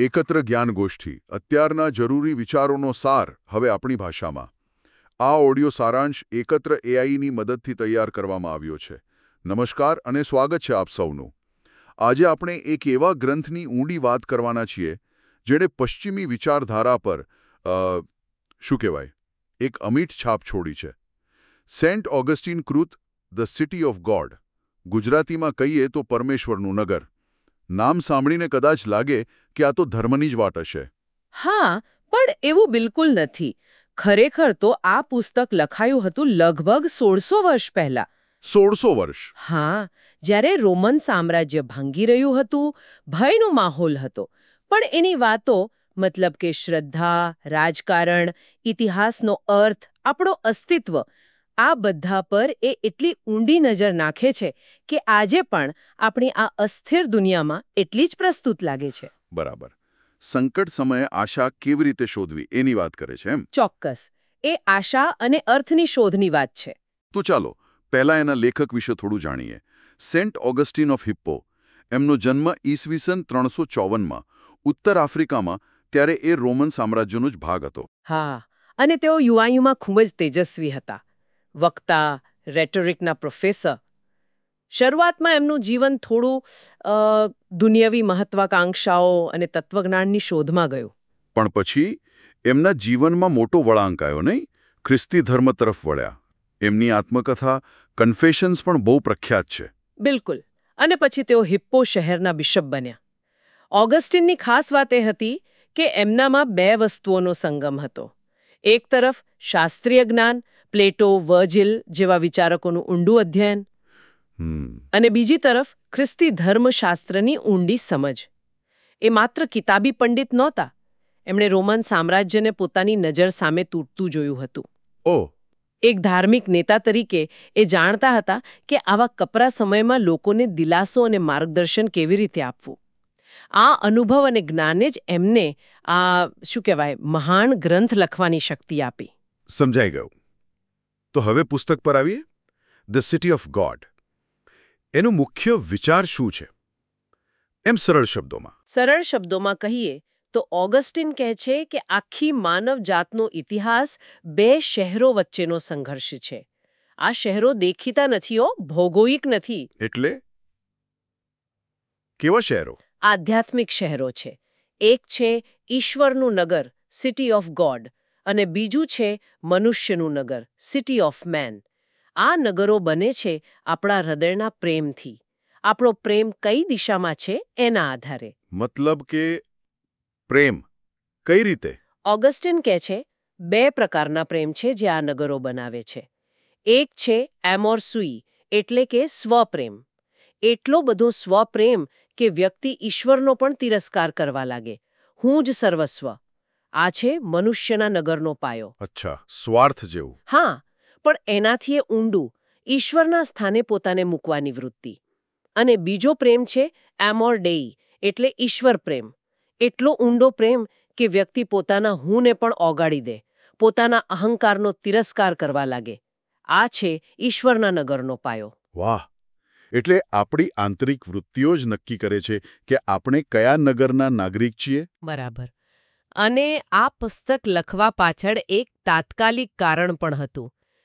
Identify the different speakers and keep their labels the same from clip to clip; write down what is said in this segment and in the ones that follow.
Speaker 1: એકત્ર જ્ઞાન ગોષ્ઠી અત્યારના જરૂરી વિચારોનો સાર હવે આપણી ભાષામાં. આ ઓડિયો સારાંશ એકત્ર એઆઈની મદદથી તૈયાર કરવામાં આવ્યો છે. નમસ્કાર અને સ્વાગત છે આપ સૌનું. આજે આપણે એક એવા ગ્રંથની ઊંડી વાત કરવાના છીએ જેણે પશ્ચિમી વિચારધારા પર એક અમીટ છાપ છોડી છે. સેન્ટ ઓગસ્ટીન કૃત ધ સિટી ઓફ ગોડ, ગુજરાતીમાં કહીએ તો પરમેશ્વરનું નગર. નામ સાંભળીને કદાચ લાગે કે આ તો ધર્મની જ વાત હશે.
Speaker 2: હા, પણ એવું બિલકુલ નથી. ખરેખર તો આ પુસ્તક લખાયું હતું લગભગ 1600 વર્ષ પહેલા.
Speaker 1: 1600 વર્ષ?
Speaker 2: હા, જ્યારે રોમન સામ્રાજ્ય ભાંગી રહ્યું હતું, ભયનો માહોલ હતો. પણ એની વાતો, મતલબ કે શ્રદ્ધા, રાજકારણ, ઇતિહાસનો અર્થ, આપણો અસ્તિત્વ, આ બધા પર એ એટલી ઊંડી નજર નાખે છે કે આજે પણ આપણી આ અસ્થિર દુનિયામાં એટલી જ પ્રસ્તુત લાગે છે.
Speaker 1: બરાબર. સંકટ સમયે આશા કેવી રીતે શોધવી એની વાત કરે છે એમ?
Speaker 2: ચોક્કસ. એ આશા અને અર્થની શોધની વાત છે.
Speaker 1: તો ચાલો પહેલા એના લેખક વિશે થોડું જાણીએ. Saint Augustine of Hippo. એમનો જન્મ ઈસવીસન 354માં ઉત્તર આફ્રિકામાં, ત્યારે એ રોમન સામ્રાજ્યનો જ ભાગ હતો.
Speaker 2: હા, અને તેઓ યુવાયુમાં ખૂબ જ તેજસ્વી હતા. વક્તા, રેટોરિકના પ્રોફેસર. શરૂઆતમાં એમનું જીવન થોડું દુનિયાવી મહત્વાકાંક્ષાઓ અને તત્વજ્ઞાનની શોધમાં ગયું.
Speaker 1: પણ પછી એમના જીવનમાં મોટો વળાંક આવ્યો, નહીં? ખ્રિસ્તી ધર્મ તરફ વળ્યા. એમની આત્મકથા કન્ફેશન્સ પણ બહુ પ્રખ્યાત છે.
Speaker 2: બિલકુલ. અને પછી તેઓ હિપ્પો શહેરના બિશપ બન્યા. ઓગસ્ટીનની ખાસ વાત એ હતી કે એમનામાં બે વસ્તુઓનો સંગમ હતો. એક તરફ શાસ્ત્રીય જ્ઞાન, પ્લેટો, વર્જિલ જેવા વિચારકોનું ઊંડું અધ્યયન, અને બીજી તરફ ખ્રિસ્તી ધર્મશાસ્ત્રની ઊંડી સમજ. એ માત્ર કિતાબી પંડિત નહોતા. એમણે રોમન સામ્રાજ્યને પોતાની નજર સામે તૂટતું જોયું હતું.
Speaker 1: ઓહ!
Speaker 2: એક ધાર્મિક નેતા તરીકે એ જાણતા હતા કે આવા કપરા સમયમાં લોકોને દિલાસો અને માર્ગદર્શન કેવી રીતે આપવું. આ અનુભવ અને જ્ઞાને જ એમને મહાન ગ્રંથ લખવાની શક્તિ આપી.
Speaker 1: સમજાઈ ગયું. તો હવે પુસ્તક પર આવીએ. The city of God. એનો મુખ્ય વિચાર શું છે? એમ સરળ શબ્દોમાં.
Speaker 2: સરળ શબ્દોમાં કહીએ તો ઓગસ્ટીન કહે છે કે આખી માનવ જાતનો ઇતિહાસ બે શહેરો વચ્ચેનો સંઘર્ષ છે. આ શહેરો દેખીતા નથી, ભૌગોલિક નથી.
Speaker 1: એટલે કેવા શહેરો?
Speaker 2: આધ્યાત્મિક શહેરો છે. એક છે ઈશ્વરનું નગર, સિટી ઓફ ગોડ, અને બીજું છે મનુષ્યનું નગર, સિટી ઓફ મેન. આ નગરો બને છે આપણા હૃદયના પ્રેમથી. આપણો પ્રેમ કઈ દિશામાં છે એના આધારે.
Speaker 1: મતલબ કે પ્રેમ કઈ રીતે?
Speaker 2: ઓગસ્ટીન કહે છે બે પ્રકારના પ્રેમ છે જે આ નગરો બનાવે છે. એક છે એમોર સુઈ, એટલે કે સ્વપ્રેમ. એટલો બધો સ્વપ્રેમ કે વ્યક્તિ ઈશ્વરનો પણ તિરસ્કાર કરવા લાગે. હું જ સર્વસ્વ. આ છે મનુષ્યના નગરનો પાયો.
Speaker 1: અચ્છા, સ્વાર્થ જેવું.
Speaker 2: હા, પણ એનાથી એ ઊંડું, ઈશ્વરના સ્થાને પોતાને મૂકવાની વૃત્તિ. અને બીજો પ્રેમ છે એમોર ડેઈ, એટલે ઈશ્વર પ્રેમ. એટલો ઊંડો પ્રેમ કે વ્યક્તિ પોતાના હુંને પણ ઓગાળી દે, પોતાના અહંકારનો તિરસ્કાર કરવા લાગે. આ છે ઈશ્વરના નગરનો પાયો.
Speaker 1: વાહ! એટલે આપણી આંતરિક વૃત્તિઓ જ નક્કી કરે છે કે આપણે કયા નગરના નાગરિક છીએ.
Speaker 2: બરાબર. અને આ પુસ્તક લખવા પાછળ એક તાત્કાલિક કારણ પણ હતું.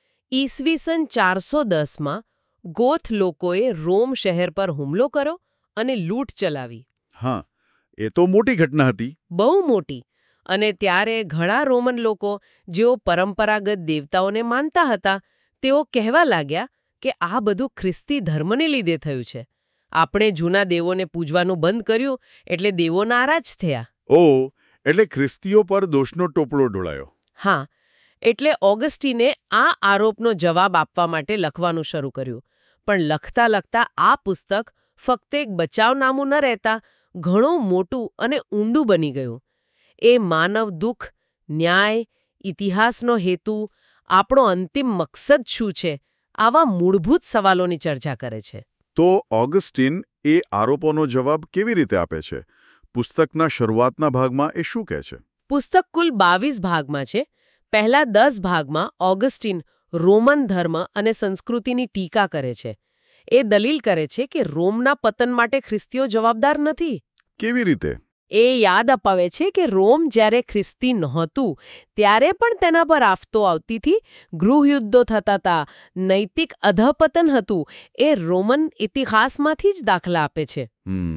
Speaker 2: ઈસવીસન 410માં ગોથ લોકોએ રોમ શહેર પર હુમલો કર્યો અને લૂંટ ચલાવી.
Speaker 1: હા, એ તો મોટી ઘટના હતી.
Speaker 2: બહુ મોટી. અને ત્યારે ઘણા રોમન લોકો જેઓ પરંપરાગત દેવતાઓને માનતા હતા, તેઓ કહેવા લાગ્યા કે આ બધું ખ્રિસ્તી ધર્મને લીધે થયું છે. આપણે જૂના દેવોને પૂજવાનું બંધ કર્યું એટલે દેવો નારાજ થયા.
Speaker 1: ઓહ! એટલે ખ્રિસ્તીઓ પર દોષનો ટોપલો ઢોળાયો.
Speaker 2: હા, એટલે ઓગસ્ટીને આ આરોપનો જવાબ આપવા માટે લખવાનું શરૂ કર્યું. પણ લખતા લખતા આ પુસ્તક ફક્ત એક બચાવનામું ન રહેતા ઘણું મોટું અને ઊંડું બની ગયું. એ માનવ દુઃખ, ન્યાય, ઇતિહાસનો હેતુ, આપણો અંતિમ મકસદ શું છે, આવા મૂળભૂત સવાલોની ચર્ચા કરે છે.
Speaker 1: તો ઓગસ્ટીન એ આરોપોનો જવાબ કેવી રીતે આપે છે? પુસ્તકના શરૂઆતના ભાગમાં એ શું કહે છે?
Speaker 2: પુસ્તક કુલ 22 ભાગમાં છે. પહેલા 10 ભાગમાં ઓગસ્ટીન રોમન ધર્મ અને સંસ્કૃતિની ટીકા કરે છે. એ દલીલ કરે છે કે રોમના પતન માટે ખ્રિસ્તીઓ જવાબદાર નથી.
Speaker 1: કેવી રીતે?
Speaker 2: એ યાદ અપાવે છે કે રોમ જ્યારે ખ્રિસ્તી નહોતું ત્યારે પણ તેના પર આફતો આવતી હતી, ગૃહયુદ્ધો થતા હતા, નૈતિક અધપતન હતું. એ રોમન ઇતિહાસમાંથી જ દાખલા આપે છે.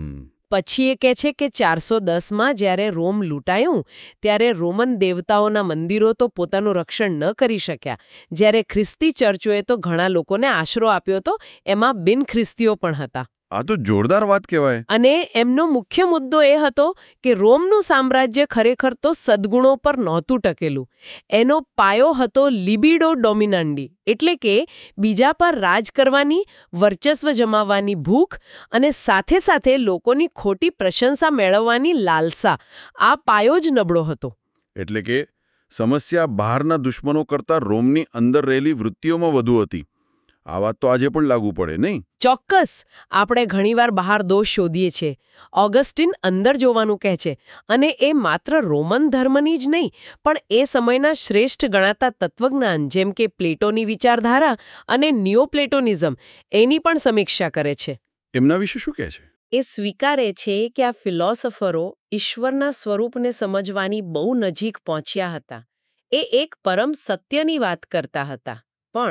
Speaker 2: પછી એ કહે છે કે 410માં જ્યારે રોમ લૂંટાયું ત્યારે રોમન દેવતાઓના મંદિરો તો પોતાનું રક્ષણ ન કરી શક્યા. જ્યારે ખ્રિસ્તી ચર્ચોએ તો ઘણા લોકોને આશરો આપ્યો હતો, એમાં બિન ખ્રિસ્તીઓ પણ હતા.
Speaker 3: આ તો જોરદાર વાત કહેવાય.
Speaker 2: અને એમનો મુખ્ય મુદ્દો એ હતો કે રોમનું સામ્રાજ્ય ખરેખર તો સદ્ગુણો પર નહોતું ટકેલું. એનો પાયો હતો લિબિડો ડોમિનાન્ડી, એટલે કે બીજા પર રાજ કરવાની, વર્ચસ્વ જમાવવાની ભૂખ અને સાથે સાથે લોકોની ખોટી પ્રશંસા મેળવવાની લાલસા. આ પાયો જ નબળો હતો.
Speaker 3: એટલે કે સમસ્યા બહારના દુશ્મનો કરતાં રોમની અંદર રહેલી વૃત્તિઓમાં વધુ હતી. આ વાત તો આજે પણ લાગુ પડે, નહીં?
Speaker 2: ચોક્કસ. આપણે ઘણીવાર બહાર દોષ શોધીએ છીએ. ઓગસ્ટિન અંદર જોવાનું કહે છે, અને એ માત્ર રોમન ધર્મની જ નહીં, પણ એ સમયના શ્રેષ્ઠ ગણાતા તત્વજ્ઞાન જેમ કે પ્લેટોની વિચારધારા અને નિયોપ્લેટોનિઝમ એની પણ સમીક્ષા કરે છે.
Speaker 3: એમના વિશે શું કહે છે?
Speaker 2: એ સ્વીકારે છે કે આ ફિલોસોફરો ઈશ્વરના સ્વરૂપને સમજવાની બહુ નજીક પહોંચ્યા હતા. એ એક પરમ સત્યની વાત કરતા હતા.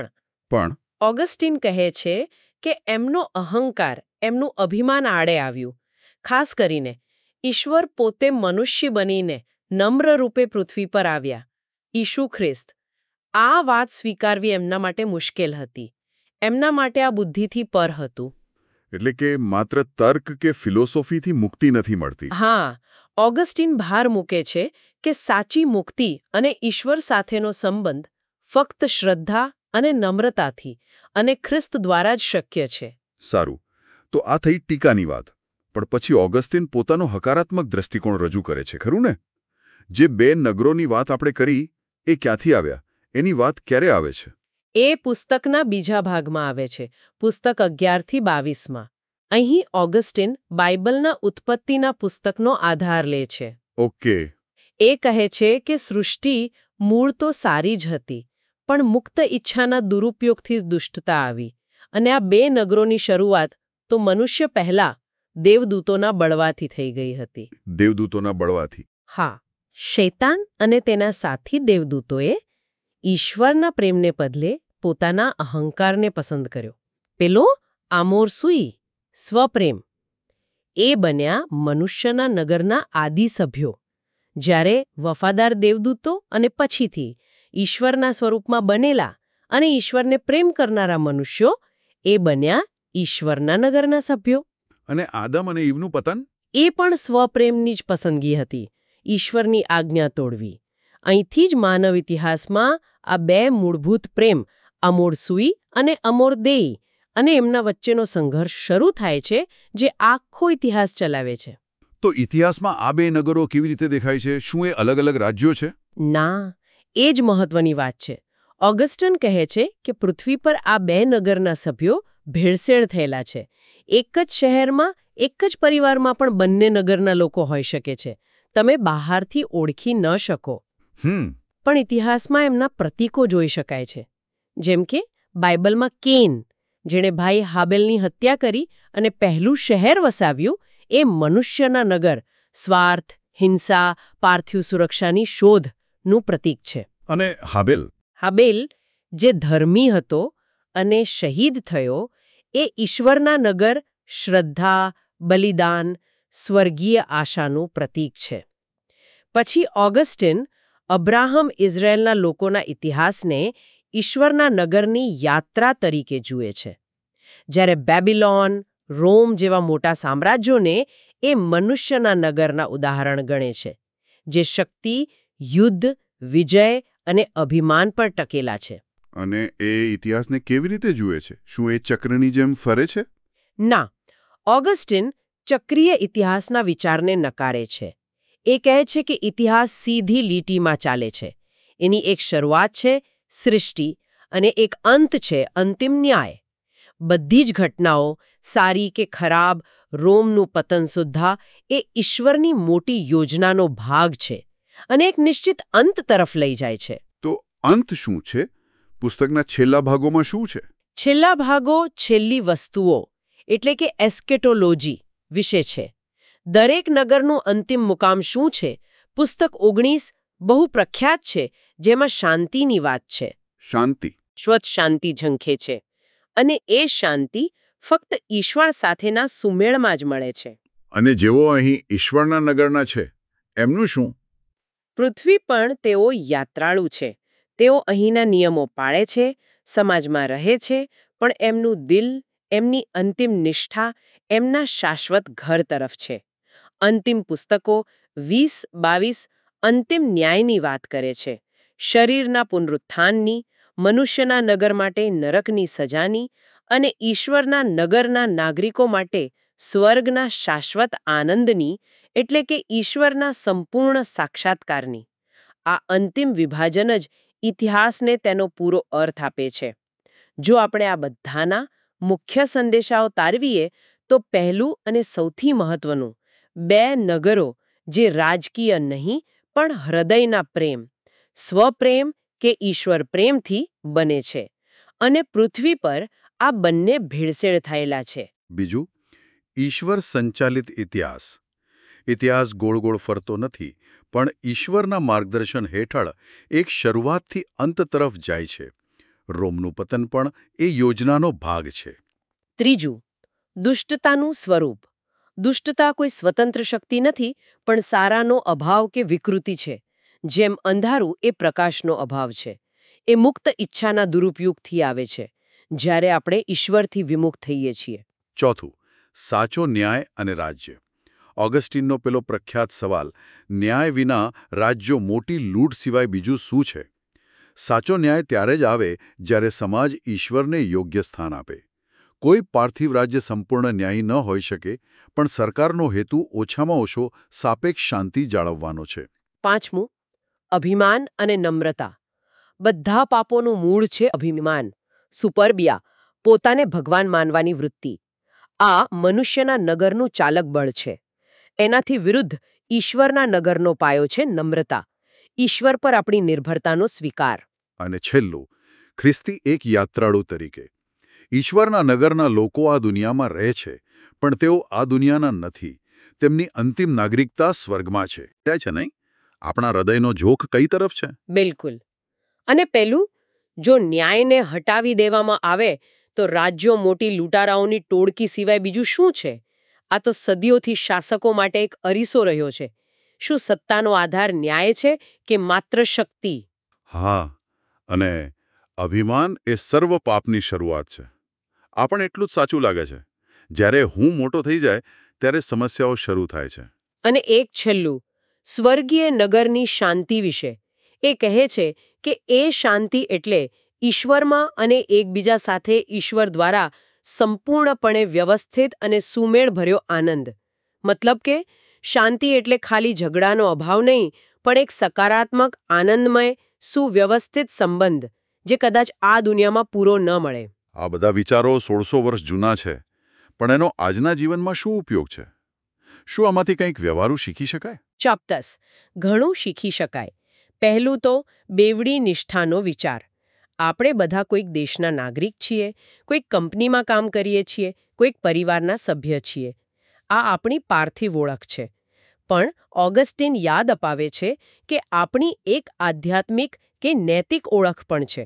Speaker 2: પણ ઓગસ્ટિન કહે છે કે એમનો અહંકાર, એમનું અભિમાન આડે આવ્યું. ખાસ કરીને ઈશ્વર પોતે મનુષ્ય બનીને નમ્ર રૂપે પૃથ્વી પર આવ્યા, ઈસુ ખ્રિસ્ત. આ વાત સ્વીકારવી એમના માટે મુશ્કેલ હતી. એમના માટે આ બુદ્ધિથી પર હતું.
Speaker 1: એટલે કે માત્ર તર્ક કે ફિલોસોફીથી મુક્તિ નથી મળતી.
Speaker 2: હા, ઓગસ્ટિન ભાર મૂકે છે કે સાચી મુક્તિ અને ઈશ્વર સાથેનો સંબંધ ફક્ત શ્રદ્ધા અને નમ્રતાથી અને ખ્રિસ્ત દ્વારા જ શક્ય છે.
Speaker 1: સારું, તો આ થઈ ટીકાની વાત. પણ પછી ઓગસ્ટિન પોતાનો હકારાત્મક દ્રષ્ટિકોણ રજૂ કરે છે, ખરું ને? જે બે નગરોની વાત આપણે કરી એ ક્યાંથી આવ્યા, એની વાત ક્યારે આવે છે?
Speaker 2: એ પુસ્તકના બીજા ભાગમાં આવે છે, પુસ્તક 11થી 22માં. અહીં ઓગસ્ટિન બાઇબલના ઉત્પત્તિના પુસ્તકનો આધાર લે છે.
Speaker 1: ઓકે.
Speaker 2: એ કહે છે કે સૃષ્ટિ મૂળ તો સારી જ હતી, પણ મુક્ત ઈચ્છાના દુરુપયોગથી દુષ્ટતા આવી. અને આ બે નગરોની શરૂઆત તો મનુષ્ય પહેલા દેવદૂતોના બળવાથી થઈ ગઈ હતી.
Speaker 1: દેવદૂતોના બળવાથી?
Speaker 2: હા. શૈતાન અને તેના સાથી દેવદૂતોએ ઈશ્વરના પ્રેમને બદલે પોતાના અહંકારને પસંદ કર્યો. પેલો આમોર સુઈ, સ્વપ્રેમ. એ બન્યા મનુષ્યના નગરના આદિ સભ્યો. જ્યારે વફાદાર દેવદૂતો અને પછીથી ઈશ્વરના સ્વરૂપમાં બનેલા અને ઈશ્વરને પ્રેમ કરનારા મનુષ્યો, એ બન્યા ઈશ્વરના નગરના સભ્યો.
Speaker 1: અને આદમ અને ઈવનું પતન?
Speaker 2: એ પણ સ્વપ્રેમની જ પસંદગી હતી, ઈશ્વરની આજ્ઞા તોડવી. અહીંથી જ માનવ ઇતિહાસમાં આ બે મૂળભૂત પ્રેમ, અમોર સુઈ અને અમોર દેઈ, અને એમના વચ્ચેનો સંઘર્ષ શરૂ થાય છે, જે આખો ઇતિહાસ ચલાવે છે.
Speaker 1: તો ઇતિહાસમાં આ બે નગરો કેવી રીતે દેખાય છે? શું એ અલગ અલગ રાજ્યો છે?
Speaker 2: ના, એ જ મહત્વની વાત છે. ઓગસ્ટિન કહે છે કે પૃથ્વી પર આ બે નગરના સભ્યો ભેળસેળ થયેલા છે. એક જ શહેરમાં, એક જ પરિવારમાં પણ બંને નગરના લોકો હોઈ શકે છે. તમે બહારથી ઓળખી ન શકો. પણ ઇતિહાસમાં એમના પ્રતીકો જોઈ શકાય છે. જેમ કે બાઇબલમાં કેન, જેણે ભાઈ હાબેલની હત્યા કરી અને પહેલું શહેર વસાવ્યું, એ મનુષ્યના નગર, સ્વાર્થ, હિંસા, પાર્થિવ સુરક્ષાની શોધનું પ્રતીક છે.
Speaker 1: અને
Speaker 2: હાબેલ, જે ધર્મી હતો અને શહીદ થયો, એ ઈશ્વરના નગર, શ્રદ્ધા, બલિદાન, સ્વર્ગીય આશાનું પ્રતીક છે. પછી ઓગસ્ટિન અબ્રાહમ ઇઝરાયેલના લોકોના ઇતિહાસને ઈશ્વરના નગરની યાત્રા તરીકે જુએ છે. જ્યારે બેબિલોન, રોમ જેવા મોટા સામ્રાજ્યોને એ મનુષ્યના નગરના ઉદાહરણ ગણે છે, જે શક્તિ, યુદ્ધ, વિજય અને અભિમાન પર ટકેલા છે.
Speaker 1: અને એ ઇતિહાસને કેવી રીતે જુએ છે? શું એ ચક્રની જેમ ફરે છે?
Speaker 2: ના, ઓગસ્ટિન ચક્રીય ઇતિહાસના વિચારને નકારે છે. એ કહે છે કે ઇતિહાસ સીધી લીટીમાં ચાલે છે. એની એક શરૂઆત છે, સૃષ્ટિ, અને એક અંત છે, અંતિમ ન્યાય. બધી જ ઘટનાઓ, સારી કે ખરાબ, રોમનું પતન સુદ્ધા, એ ઈશ્વરની મોટી યોજનાનો ભાગ છે અને એક નિશ્ચિત અંત તરફ લઈ જાય છે.
Speaker 1: તો અંત શું છે? પુસ્તકના છેલ્લા ભાગોમાં શું છે?
Speaker 2: છેલ્લા ભાગો છેલ્લી વસ્તુઓ એટલે કે એસ્કેટોલોજી વિશે છે. દરેક નગરનું અંતિમ મુકામ શું છે? પુસ્તક 19 બહુ પ્રખ્યાત છે, જેમાં શાંતિની વાત છે.
Speaker 1: શાંતિ.
Speaker 2: શાશ્વત શાંતિ ઝંખે છે. અને એ શાંતિ ફક્ત ઈશ્વર સાથેના સુમેળમાં જ મળે છે.
Speaker 1: અને જેઓ અહીં ઈશ્વરના નગરના છે એમનું શું?
Speaker 2: પૃથ્વી પણ તેઓ યાત્રાળુ છે. તેઓ અહીંના નિયમો પાળે છે, સમાજમાં રહે છે, પણ એમનું દિલ, એમની અંતિમ નિષ્ઠા એમના શાશ્વત ઘર તરફ છે. અંતિમ પુસ્તકો 20-22 અંતિમ ન્યાયની વાત કરે છે. શરીરના પુનરુત્થાનની, મનુષ્યના નગર માટે નરકની સજાની અને ઈશ્વરના નગરના નાગરિકો માટે સ્વર્ગના શાશ્વત આનંદની, એટલે કે ઈશ્વરના સંપૂર્ણ સાક્ષાત્કારની. આ અંતિમ વિભાજન જ ઇતિહાસને તેનો પૂરો અર્થ આપે છે. જો આપણે આ બધાના મુખ્ય સંદેશાઓ તારવીએ તો પહેલું અને સૌથી મહત્વનું, બે નગરો જે રાજકીય નહીં પણ હૃદયના પ્રેમ, સ્વપ્રેમ કે ઈશ્વર પ્રેમથી બને છે. અને પૃથ્વી પર આ બંને ભેળસેળ થયેલા છે.
Speaker 1: બીજું, ઈશ્વર સંચાલિત ઇતિહાસ. ઇતિહાસ ગોળ ગોળ ફરતો નથી, પણ ઈશ્વરના માર્ગદર્શન હેઠળ એક શરૂઆતથી અંત તરફ જાય છે. રોમનું પતન પણ એ યોજનાનો ભાગ છે.
Speaker 2: ત્રીજું, દુષ્ટતાનું સ્વરૂપ. દુષ્ટતા કોઈ સ્વતંત્ર શક્તિ નથી, પણ સારાનો અભાવ કે વિકૃતિ છે. જેમ અંધારું એ પ્રકાશનો અભાવ છે. એ મુક્ત ઈચ્છાના દુરુપયોગથી આવે છે, જ્યારે આપણે ઈશ્વરથી વિમુખ થઈએ છીએ.
Speaker 1: ચોથું, સાચો ન્યાય અને રાજ્ય. ઓગસ્ટીનનો પેલો પ્રખ્યાત સવાલ, ન્યાય વિના રાજ્યો મોટી લૂંટ સિવાય બીજું શું છે? સાચો ન્યાય ત્યારે જ આવે જ્યારે સમાજ ઈશ્વરને યોગ્ય સ્થાન આપે. કોઈ પાર્થિવ રાજ્ય સંપૂર્ણ ન્યાયી ન હોઈ શકે, પણ સરકારનો હેતુ ઓછામાં ઓછો સાપેક્ષ શાંતિ જાળવવાનો છે.
Speaker 2: પાંચમું, અભિમાન અને નમ્રતા. બધા પાપોનું મૂળ છે અભિમાન, સુપરબિયા, પોતાને ભગવાન માનવાની વૃત્તિ. આ મનુષ્યના નગરનું ચાલક બળ છે. એનાથી વિરુદ્ધ ઈશ્વરના નગરનો પાયો છે નમ્રતા, ઈશ્વર પર આપણી નિર્ભરતાનો સ્વીકાર.
Speaker 1: અને છેલ્લું, ખ્રિસ્તી એક યાત્રાળુ તરીકે. ઈશ્વરના નગરના લોકો આ દુનિયામાં રહે છે, પણ તેઓ આ દુનિયાના નથી. તેમની અંતિમ નાગરિકતા સ્વર્ગમાં છે. તે છે નહીં? આપણા હૃદયનો ઝોક કઈ તરફ છે?
Speaker 2: બિલકુલ. અને પેલું, જો ન્યાયને હટાવી દેવામાં આવે તો રાજ્યો મોટી લૂંટારાઓની ટોળકી સિવાય બીજું શું છે? આ તો સદીઓથી શાસકો માટે એક અરીસો રહ્યો છે. શું સત્તાનો આધાર ન્યાય છે કે માત્ર શક્તિ?
Speaker 1: હા, અને અભિમાન એ સર્વ પાપની શરૂઆત છે. આ પણ એટલું જ સાચું લાગે છે. જ્યારે હું મોટો થઈ જાય ત્યારે સમસ્યાઓ શરૂ થાય છે.
Speaker 2: અને એક છેલ્લું, સ્વર્ગીય નગરની શાંતિ વિશે. એ કહે છે કે એ શાંતિ એટલે ઈશ્વરમાં અને એકબીજા સાથે ઈશ્વર દ્વારા સંપૂર્ણપણે વ્યવસ્થિત અને સુમેળભર્યો આનંદ. મતલબ કે શાંતિ એટલે ખાલી ઝઘડાનો અભાવ નહીં, પણ એક સકારાત્મક, આનંદમય, સુવ્યવસ્થિત સંબંધ જે કદાચ આ દુનિયામાં પૂરો ન મળે.
Speaker 1: આ બધા વિચારો 1600 વર્ષ જૂના છે, પણ એનો આજના જીવનમાં શું ઉપયોગ છે? શું આમાંથી કંઈક વ્યવહારુ શીખી શકાય?
Speaker 2: ચોક્કસ, ઘણું શીખી શકાય. પહેલું તો બેવડી નિષ્ઠાનો વિચાર. આપણે બધા કોઈક દેશના નાગરિક છીએ, કોઈક કંપનીમાં કામ કરીએ છીએ, કોઈક પરિવારના સભ્ય છીએ. આ આપણી પાર્થિવ ઓળખ છે. પણ ઓગસ્ટીન યાદ અપાવે છે કે આપણી એક આધ્યાત્મિક કે નૈતિક ઓળખ પણ છે.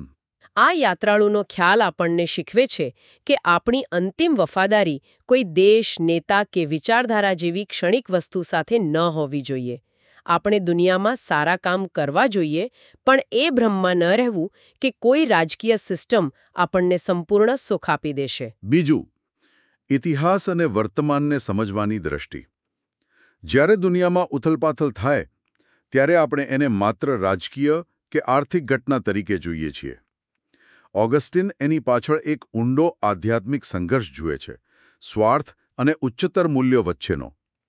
Speaker 2: આ યાત્રાળુનો ખ્યાલ આપણને શીખવે છે કે આપણી અંતિમ વફાદારી કોઈ દેશ, નેતા કે વિચારધારા જેવી ક્ષણિક વસ્તુ સાથે ન હોવી જોઈએ. આપણે દુનિયામાં સારા કામ કરવા જોઈએ, પણ એ ભ્રમમાં ન રહેવું કે કોઈ રાજકીય સિસ્ટમ આપણને સંપૂર્ણ સુખ આપી દેશે.
Speaker 1: બીજું, ઇતિહાસ અને વર્તમાનને સમજવાની દ્રષ્ટિ. જ્યારે દુનિયામાં ઉથલપાથલ થાય ત્યારે આપણે એને માત્ર રાજકીય કે આર્થિક ઘટના તરીકે જોઈએ છીએ. ઓગસ્ટીન એની પાછળ એક ઊંડો આધ્યાત્મિક સંઘર્ષ જુએ છે, સ્વાર્થ અને ઉચ્ચતર મૂલ્યો વચ્ચેનો.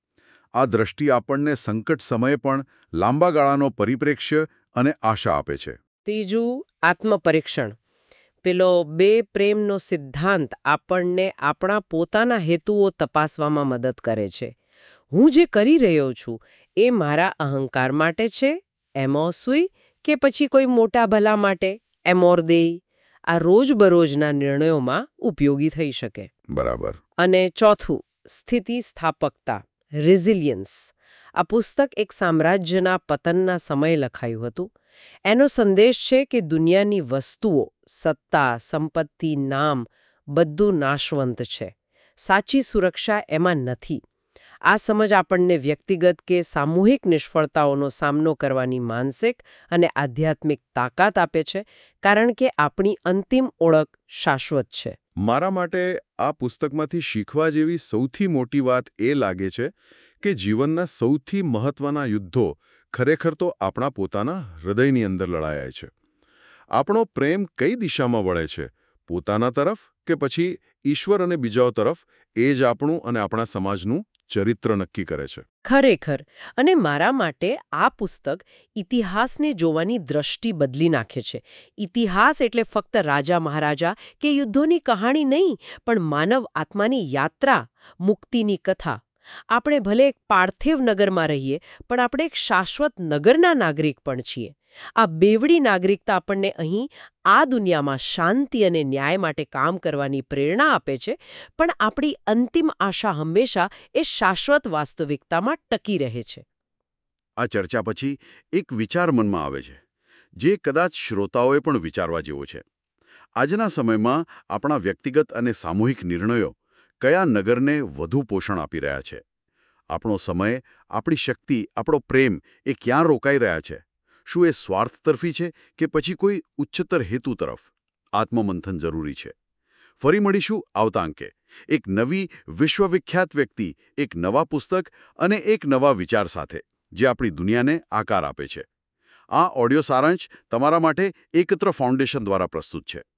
Speaker 1: આ દ્રષ્ટિ આપણને સંકટ સમયે પણ લાંબા ગાળાનો પરિપ્રેક્ષ્ય અને આશા આપે છે.
Speaker 2: ત્રીજું, આત્મપરીક્ષણ. પેલો બે પ્રેમનો સિદ્ધાંત આપણને આપણા પોતાના હેતુઓ તપાસવામાં મદદ કરે છે. હું જે કરી રહ્યો છું એ મારા અહંકાર માટે છે, એમોસુઈ, કે પછી કોઈ મોટા ભલા માટે, એમોરદેઈ. આ રોજબરોજના નિર્ણયોમાં ઉપયોગી થઈ શકે.
Speaker 1: બરાબર.
Speaker 2: અને ચોથું, સ્થિતિસ્થાપકતા. રિઝિલિયન્સ. આ પુસ્તક એક સામ્રાજ્યના પતનના સમયે લખાયું હતું. એનો સંદેશ છે કે દુનિયાની વસ્તુઓ, સત્તા, સંપત્તિ, નામ બધું નાશવંત છે. સાચી સુરક્ષા એમાં નથી. આ સમજ આપણને વ્યક્તિગત કે સામૂહિક નિષ્ફળતાઓનો સામનો કરવાની માનસિક અને આધ્યાત્મિક તાકાત આપે છે, કારણ કે આપણી અંતિમ ઓળખ શાશ્વત છે.
Speaker 3: મારા માટે આ પુસ્તકમાંથી શીખવા જેવી સૌથી મોટી વાત એ લાગે છે કે જીવનના સૌથી મહત્વના યુદ્ધો ખરેખર તો આપણા પોતાના હૃદયની અંદર લડાયા છે. આપણો પ્રેમ કઈ દિશામાં વળે છે, પોતાના તરફ કે પછી ઈશ્વર અને બીજાઓ તરફ, એ જ આપણું અને આપણા સમાજનું ચરિત્ર નક્કી કરે છે.
Speaker 2: ખરેખર. અને મારા માટે આ પુસ્તક ઇતિહાસને જોવાની દ્રષ્ટિ બદલી નાખે છે. ઇતિહાસ એટલે ફક્ત રાજા મહારાજા કે યુદ્ધોની કહાણી નહીં, પણ માનવ આત્માની યાત્રા, મુક્તિની કથા. આપણે ભલે એક પાર્થિવ નગરમાં રહીએ, પણ આપણે એક શાશ્વત નગરના નાગરિક પણ છીએ. આ બેવડી નાગરિકતા આપણને અહીં આ દુનિયામાં શાંતિ અને ન્યાય માટે કામ કરવાની પ્રેરણા આપે છે, પણ આપણી અંતિમ આશા હંમેશા એ શાશ્વત વાસ્તવિકતામાં ટકી રહે છે.
Speaker 3: આ ચર્ચા પછી એક વિચાર મનમાં આવે છે, જે કદાચ શ્રોતાઓએ પણ વિચારવા જેવો છે. આજના સમયમાં આપણા વ્યક્તિગત અને સામૂહિક નિર્ણયો કયા નગરને વધુ પોષણ આપી રહ્યા છે? આપણો સમય, આપણી શક્તિ, આપણો પ્રેમ એ ક્યાં રોકાઈ રહ્યા છે? શું એ સ્વાર્થ તરફી છે કે પછી કોઈ ઉચ્ચતર હેતુ તરફ? આત્મમંથન જરૂરી છે. ફરી મળીશું આવતા અંકે એક નવી વિશ્વવિખ્યાત વ્યક્તિ, એક નવા પુસ્તક અને એક નવા વિચાર સાથે, જે આપણી દુનિયાને આકાર આપે છે. આ ઓડિયો સારાંશ તમારા માટે એકત્ર ફાઉન્ડેશન દ્વારા પ્રસ્તુત છે.